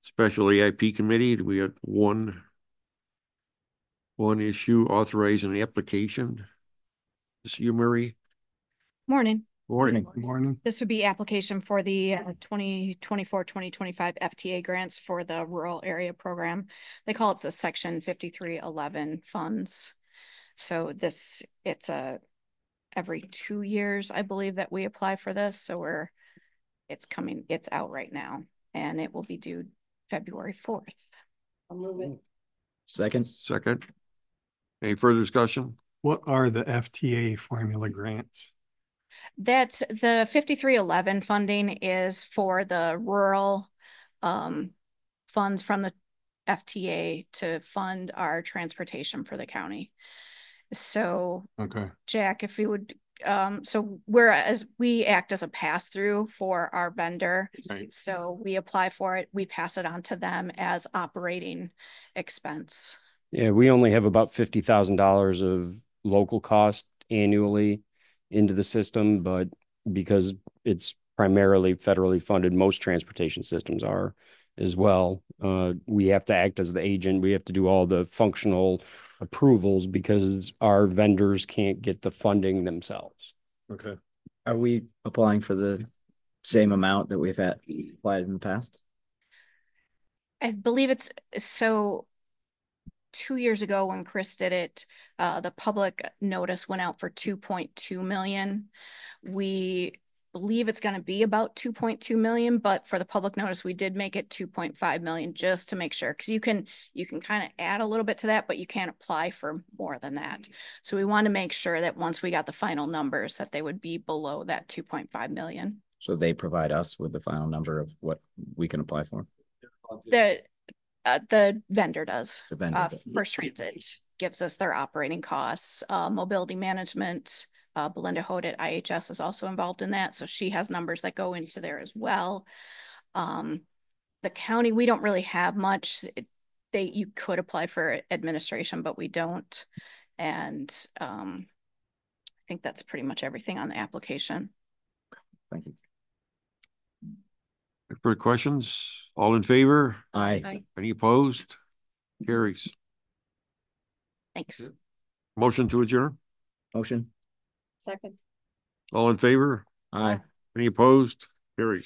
Special AIP Committee, we have one issue authorizing the application. This is you, Murray. Morning. Morning. Good morning. This would be application for the 2024-2025 FTA grants for the rural area program. They call it the Section 5311 funds. So it's every 2 years, I believe, that we apply for this. So it's out right now, and it will be due February 4th. I'll move it. Second. Any further discussion? What are the FTA formula grants? That's the 5311 funding is for the rural funds from the FTA to fund our transportation for the county. So, Okay. Jack, if you would, so we act as a pass-through for our vendor. Right. So we apply for it, we pass it on to them as operating expense. Yeah, we only have about $50,000 of local cost annually into the system, but because it's primarily federally funded, most transportation systems are as well. We have to act as the agent. We have to do all the functional approvals because our vendors can't get the funding themselves. Okay. Are we applying for the same amount that we've had applied in the past? I believe it's so 2 years ago when Chris did it, the public notice went out for 2.2 million. We believe it's going to be about 2.2 million, but for the public notice, we did make it 2.5 million just to make sure, because you can kind of add a little bit to that, but you can't apply for more than that. So we want to make sure that once we got the final numbers that they would be below that 2.5 million. So they provide us with the final number of what we can apply for? The vendor does. The vendor does. First Transit gives us their operating costs. Mobility management, Belinda Hood at IHS is also involved in that. So she has numbers that go into there as well. The county, we don't really have much. You could apply for administration, but we don't. And I think that's pretty much everything on the application. Thank you. Further questions? All in favor? Aye. Any opposed? Carries. Thanks. Motion to adjourn? Motion. Second. All in favor? Aye. Any opposed? Carries.